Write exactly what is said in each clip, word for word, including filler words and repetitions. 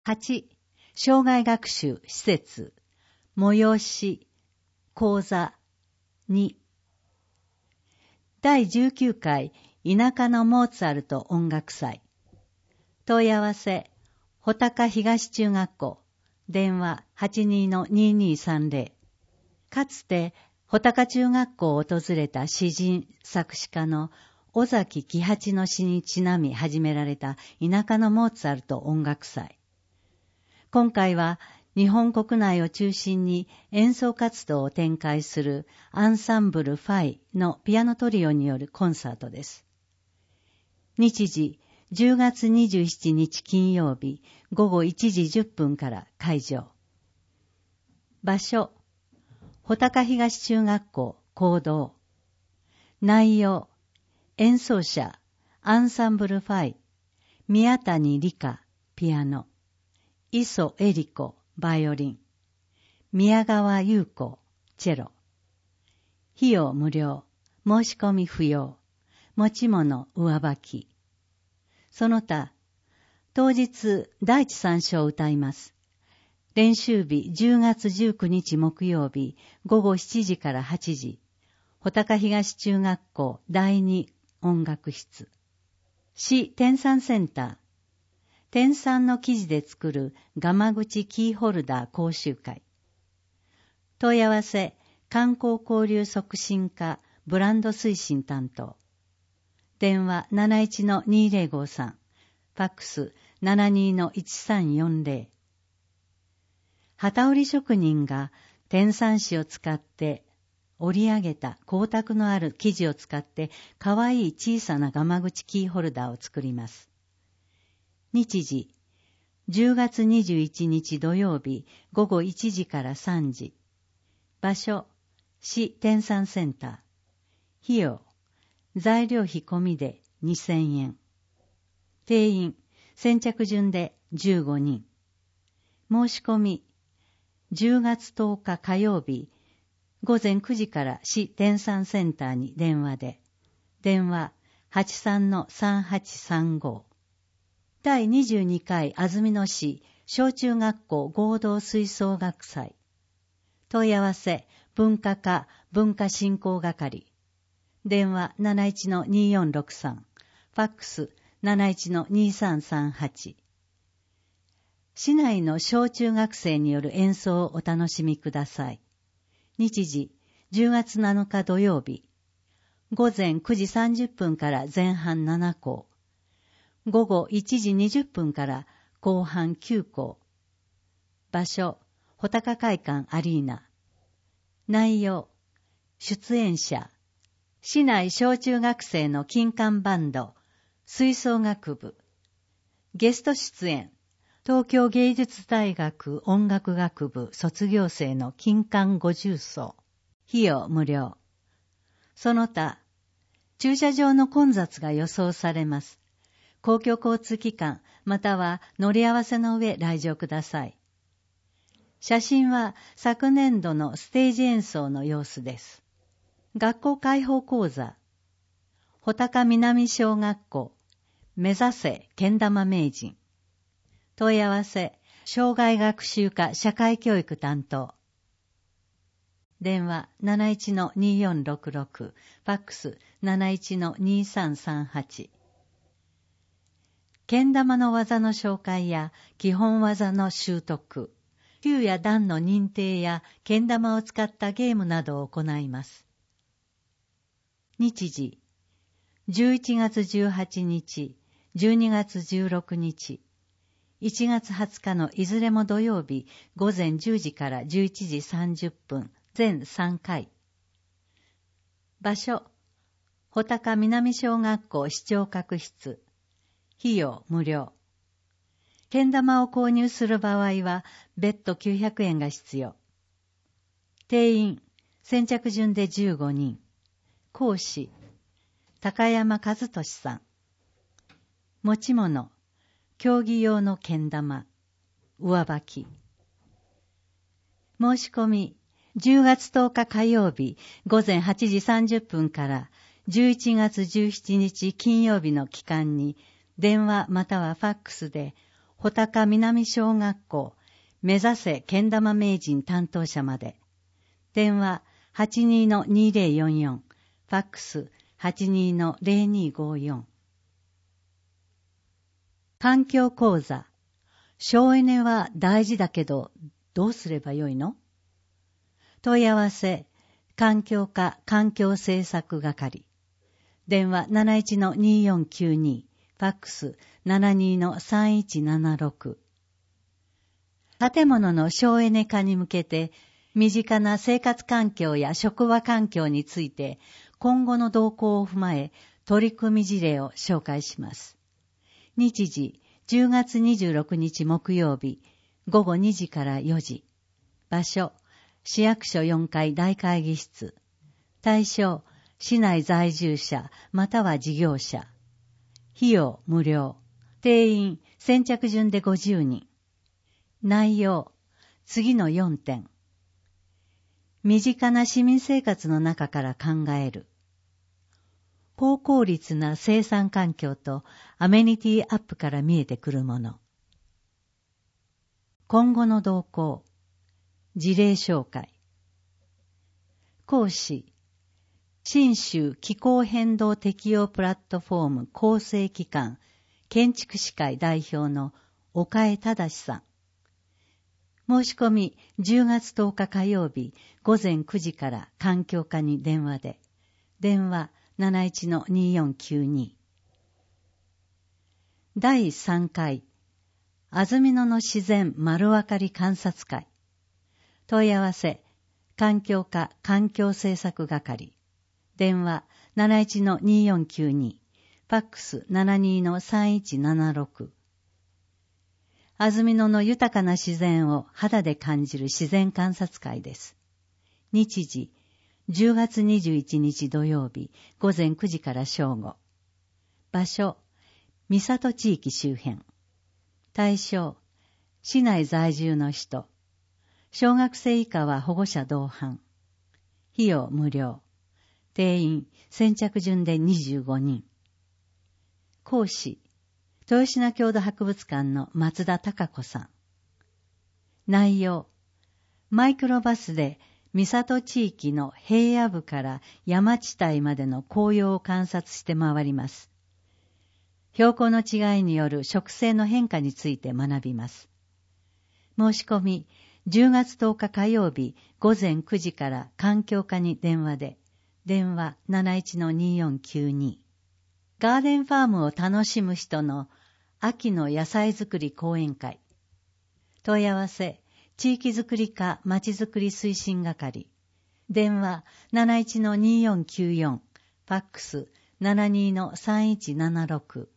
はち、障害学習施設、催し、講座。に、だいじゅうきゅうかい田舎のモーツァルト音楽祭。問い合わせ、穂高東中学校、電話 はちにーのにーにーさんぜろ。かつて、穂高中学校を訪れた詩人、作詞家の尾崎喜八の詩にちなみ始められた田舎のモーツァルト音楽祭。今回は日本国内を中心に演奏活動を展開するアンサンブルファイのピアノトリオによるコンサートです。日時、じゅうがつにじゅうしちにち金曜日ごごいちじじゅっぷんから会場。場所、穂高東中学校講堂。内容、演奏者、アンサンブルファイ、宮谷理香、ピアノ、磯恵里子、バイオリン、宮川優子、チェロ。費用無料、申し込み不要、持ち物上履き。その他、当日第一三章を歌います。練習日じゅうがつじゅうくにち木曜日ごごしちじからはちじ、穂高東中学校だいに音楽室。市天産センター。天産の生地で作るガマ口キーホルダー講習会。問い合わせ、観光交流促進課ブランド推進担当。電話 なないちのにーぜろごさん、ファックス ななにーのいちさんよんぜろ。機織り職人が天産紙を使って織り上げた光沢のある生地を使ってかわいい小さなガマ口キーホルダーを作ります。日時、じゅうがつにじゅういちにち土曜日ごごいちじからさんじ。場所、市天産センター。費用、材料費込みでにせんえん。定員、先着順でじゅうごにん。申し込み、じゅうがつとおか火曜日、ごぜんくじから市天産センターに電話で、電話 はちさんのさんはちさんご。だいにじゅうにかい安曇野市小中学校合同吹奏楽祭。問い合わせ、文化課文化振興係。電話 なないちのにーよんろくさん、ファックス なないちのにーさんさんはち。市内の小中学生による演奏をお楽しみください。日時、じゅうがつなのか土曜日。午前くじさんじゅっぷんから前半ななこう。午後いちじにじゅっぷんから後半きゅうこう。場所、穂高会館アリーナ。内容、出演者、市内小中学生の金管バンド、吹奏楽部。ゲスト出演、東京芸術大学音楽学部卒業生の金管ごじゅうそう。費用無料。その他、駐車場の混雑が予想されます。公共交通機関または乗り合わせの上来場ください。写真は昨年度のステージ演奏の様子です。学校開放講座。穂高南小学校目指せけん玉名人。問い合わせ、障害学習課社会教育担当。電話 なないちのにーよんろくろく、ファックス なないちのにーさんさんはち。けん玉の技の紹介や基本技の習得、級や段の認定やけん玉を使ったゲームなどを行います。日時、じゅういちがつじゅうはちにち、じゅうにがつじゅうろくにち、いちがつはつかのいずれも土曜日ごぜんじゅうじからじゅういちじさんじゅっぷん、全さんかい。場所、穂高南小学校視聴覚室。費用無料。けん玉を購入する場合は別途きゅうひゃくえんが必要。定員、先着順でじゅうごにん。講師、高山和俊さん。持ち物、競技用のけん玉、上履き。申し込み、じゅうがつとおか火曜日ごぜんはちじさんじゅっぷんからじゅういちがつじゅうしちにち金曜日の期間に電話またはファックスで穂高南小学校目指せけん玉名人担当者まで。電話 はちにーのにーぜろよんよん、ファックス はちにーのぜろにーごよん。環境講座。省エネは大事だけどどうすればよいの？問い合わせ環境課環境政策係。電話 なないちのにーよんきゅうに、ファックス ななにーのさんいちななろく。建物の省エネ化に向けて身近な生活環境や職場環境について今後の動向を踏まえ取り組み事例を紹介します。日時じゅうがつにじゅうろくにち木曜日ごごにじからよじ。場所市役所よんかい大会議室。対象市内在住者または事業者。費用無料。定員先着順でごじゅうにん。内容次のよんてん。身近な市民生活の中から考える。高効率な生産環境とアメニティアップから見えてくるもの。今後の動向。事例紹介。講師信州気候変動適応プラットフォーム構成機関建築士会代表の岡江忠さん。申し込みじゅうがつとおか火曜日ごぜんくじから環境課に電話で。電話 なないちのにーよんきゅうに。だいさんかい安曇野の自然丸わかり観察会。問い合わせ環境課環境政策係。電話 なないちのにーよんきゅうに、ファックス ななにーのさんいちななろく。安曇野の豊かな自然を肌で感じる自然観察会です。日時じゅうがつにじゅういちにち土曜日ごぜんくじから正午。場所三郷地域周辺。対象市内在住の人。小学生以下は保護者同伴。費用無料。定員先着順でにじゅうごにん。講師豊品郷土博物館の松田孝子さん。内容マイクロバスで三郷地域の平野部から山地帯までの紅葉を観察して回ります。標高の違いによる植生の変化について学びます。申し込みじゅうがつとおか火曜日ごぜんくじから環境課に電話で。電話 なないちのにーよんきゅうに。ガーデンファームを楽しむ人の秋の野菜作り講演会。問い合わせ地域づくり課まちづくり推進係。電話 なないちのにーよんきゅうよん、ファックス ななにーのさんいちななろく。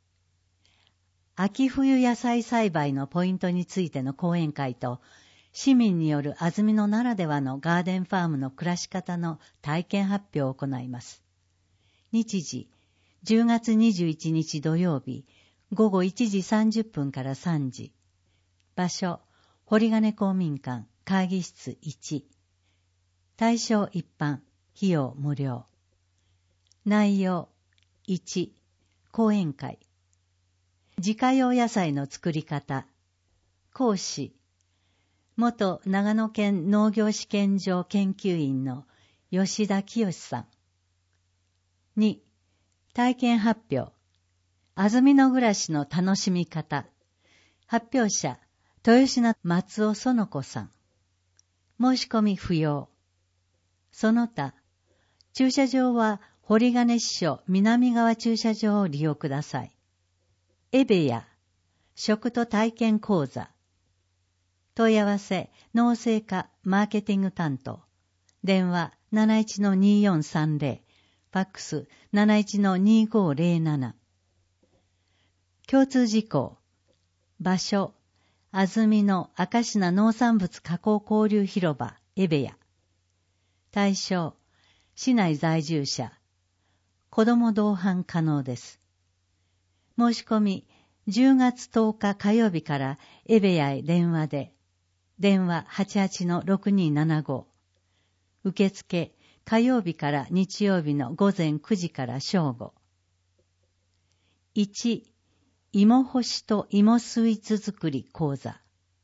秋冬野菜栽培のポイントについての講演会と市民による安曇野ならではのガーデンファームの暮らし方の体験発表を行います。日時じゅうがつにじゅういちにち土曜日ごごいちじさんじゅっぷんからさんじ。場所堀金公民館会議室いち。対象一般。費用無料。内容いち、講演会。自家用野菜の作り方。講師元長野県農業試験場研究員の吉田清さん。に、体験発表。安曇野暮らしの楽しみ方。発表者、豊品松尾園子さん。申し込み不要。その他、駐車場は堀金支所南側駐車場を利用ください。エベヤ、食と体験講座。問い合わせ、農政課マーケティング担当。電話 なないちのにーよんさんぜろ、ファックス なないちのにーごぜろなな。共通事項。場所、安曇野明科農産物加工交流広場エベヤ。対象、市内在住者。子ども同伴可能です。申し込み、じゅうがつとおか火曜日からエベヤへ電話で。電話 はちはちのろくにーななご。受付火曜日から日曜日のごぜんくじから正午。いち、 芋干しと芋スイーツ作り講座。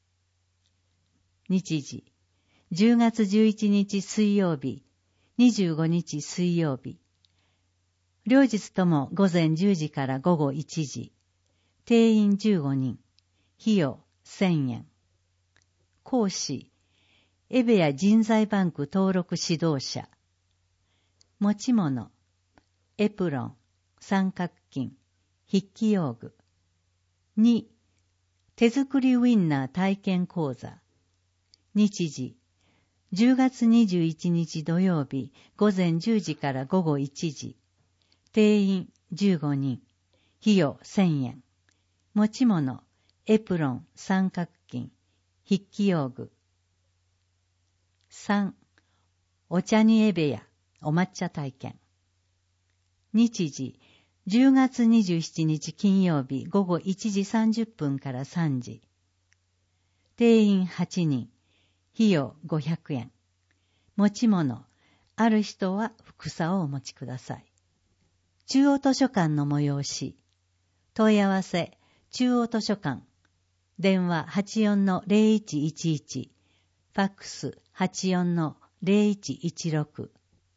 日時、じゅうがつじゅういちにち水曜日、にじゅうごにち水曜日。両日とも午前じゅうじから午後いちじ。定員じゅうごにん。費用せんえん。講師、エベア人材バンク登録指導者。持ち物、エプロン、三角巾、筆記用具。に、手作りウィンナー体験講座。日時、じゅうがつにじゅういちにち土曜日、午前じゅうじから午後いちじ。定員じゅうごにん。費用せんえん。持ち物、エプロン、三角巾、筆記用具。さん、お茶にエベヤ、お抹茶体験。日時、じゅうがつにじゅうしちにち金曜日午後いちじさんじゅっぷんからさんじ。定員はちにん。費用ごひゃくえん。持ち物、ある人は服紗をお持ちください。中央図書館の催し。問い合わせ、中央図書館。電話 はちよんのゼロいちいちいち。ファックス はちよんのゼロいちいちろく。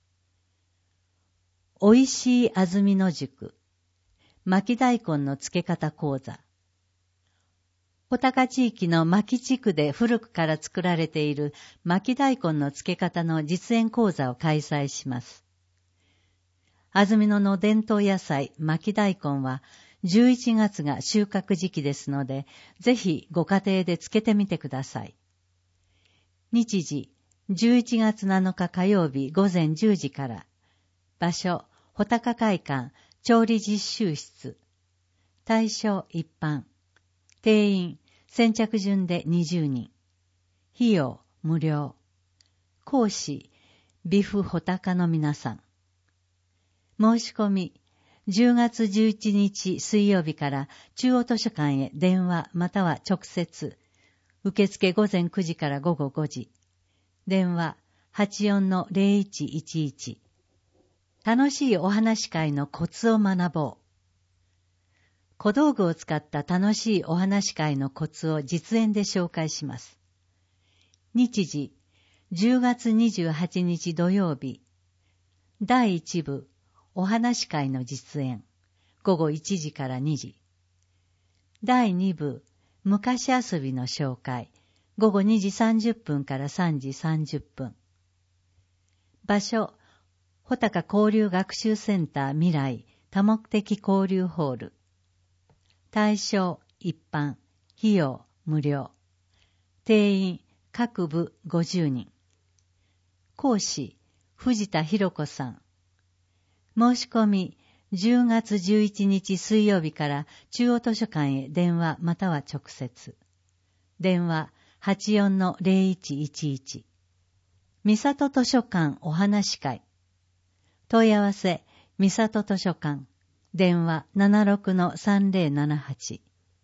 おいしい安曇野宿。巻き大根の漬け方講座。穂高地域の巻地区で古くから作られている巻き大根の漬け方の実演講座を開催します。安曇野の伝統野菜巻き大根はじゅういちがつが収穫時期ですので、ぜひご家庭で漬けてみてください。日時、じゅういちがつなのか火曜日午前じゅうじから。場所、穂高会館、調理実習室。対象一般。定員、先着順でにじゅうにん。費用、無料。講師、ビフ穂高の皆さん。申し込み、じゅうがつじゅういちにち水曜日から中央図書館へ電話または直接。受付午前くじから午後ごじ。電話 はちよんのゼロいちいちいち。楽しいお話し会のコツを学ぼう。小道具を使った楽しいお話し会のコツを実演で紹介します。日時、じゅうがつにじゅうはちにち土曜日。だいいち部、お話し会の実演。午後いちじからにじ。だいに部、昔遊びの紹介。午後にじさんじゅっぷんからさんじさんじゅっぷん。場所、穂高交流学習センター未来多目的交流ホール。対象一般、費用無料。定員各部ごじゅうにん。講師藤田博子さん。申し込みじゅうがつじゅういちにち水曜日から中央図書館へ電話または直接。電話 はちよんのゼロいちいちいち。三郷図書館お話し会。問い合わせ、三郷図書館。電話 ななろくのさんぜろななはち。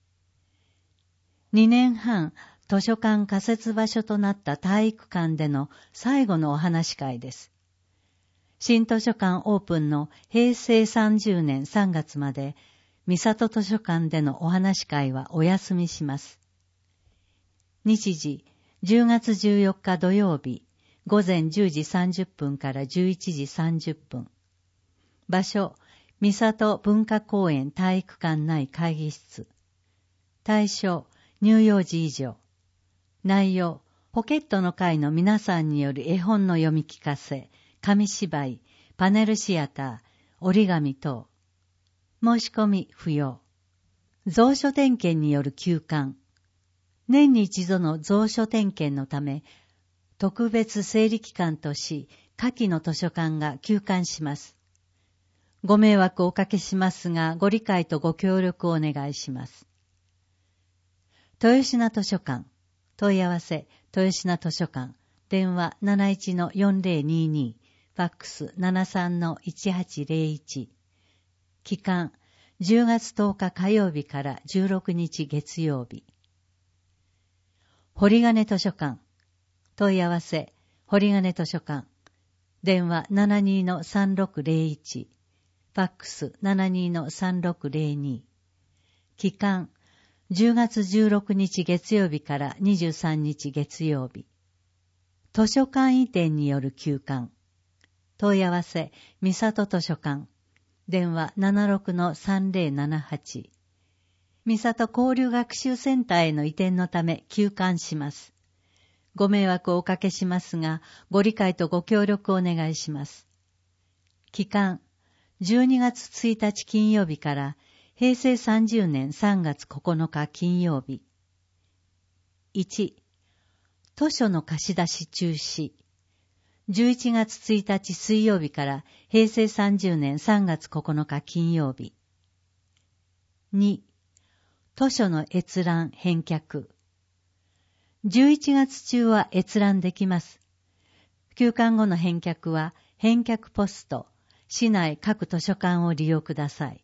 にねんはん、図書館仮設場所となった体育館での最後のお話し会です。新図書館オープンのへいせいさんじゅうねんさんがつまで、三郷図書館でのお話し会はお休みします。日時、じゅうがつじゅうよっか土曜日、午前じゅうじさんじゅっぷんからじゅういちじさんじゅっぷん。場所、三郷文化公園体育館内会議室。対象、乳幼児以上。内容、ポケットの会の皆さんによる絵本の読み聞かせ、紙芝居、パネルシアター、折り紙等。申し込み不要。蔵書点検による休館。年に一度の蔵書点検のため、特別整理期間とし、下記の図書館が休館します。ご迷惑をおかけしますが、ご理解とご協力をお願いします。豊品図書館。問い合わせ、豊品図書館。電話 なないちのよんぜろにに。ファックス ななさんのいちはちゼロいち。期間、じゅうがつとおか火曜日からじゅうろくにち月曜日。堀金図書館。問い合わせ、堀金図書館。電話 ななにのさんろくゼロいち。ファックス ななにのさんろくゼロに。 期間、じゅうがつじゅうろくにち月曜日からにじゅうさんにち月曜日。図書館移転による休館。問い合わせ、三郷図書館。電話 ななろくのさんぜろななはち。三郷交流学習センターへの移転のため休館します。ご迷惑をおかけしますが、ご理解とご協力をお願いします。期間、じゅうにがつついたち金曜日からへいせいさんじゅうねんさんがつここのか金曜日。いち、図書の貸し出し中止。じゅういちがつついたち水曜日からへいせいさんじゅうねんさんがつここのか金曜日。に、図書の閲覧返却。じゅういちがつ中は閲覧できます。休館後の返却は返却ポスト、市内各図書館を利用ください。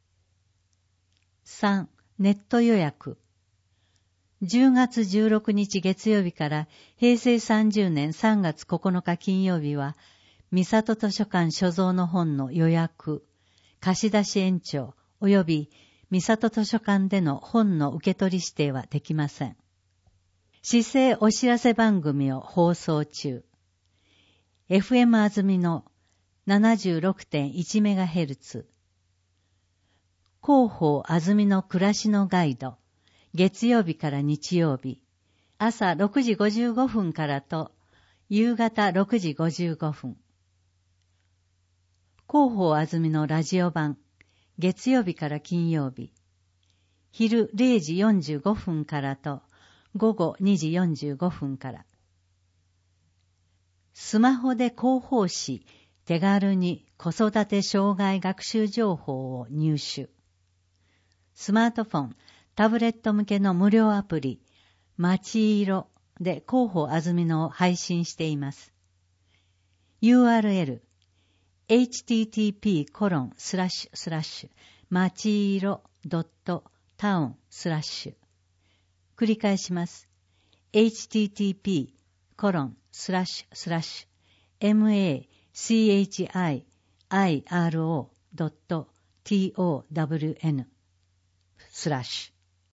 さん、ネット予約。じゅうがつじゅうろくにち月曜日からへいせいさんじゅうねんさんがつここのか金曜日は、三郷図書館所蔵の本の予約、貸し出し延長及び三郷図書館での本の受け取り指定はできません。市政お知らせ番組を放送中。エフエム あずみの ななじゅうろくてんいちメガヘルツ。広報あずみの暮らしのガイド。月曜日から日曜日。朝ろくじごじゅうごふんからと夕方ろくじごじゅうごふん。広報あずみのラジオ版。月曜日から金曜日。昼れいじよんじゅうごふんからと午後にじよんじゅうごふんから。スマホで広報誌、手軽に子育て障害学習情報を入手。スマートフォン、タブレット向けの無料アプリ、まちいろで広報あずみのを配信しています。ユーアールエル、エイチティーティーピーコロンスラッシュスラッシュまちいろドットタウンスラッシュ。繰り返します。エイチティーティーピーコロンスラッシュスラッシュエムエーシーエイチアイアイアールオードットタウンスラッシュ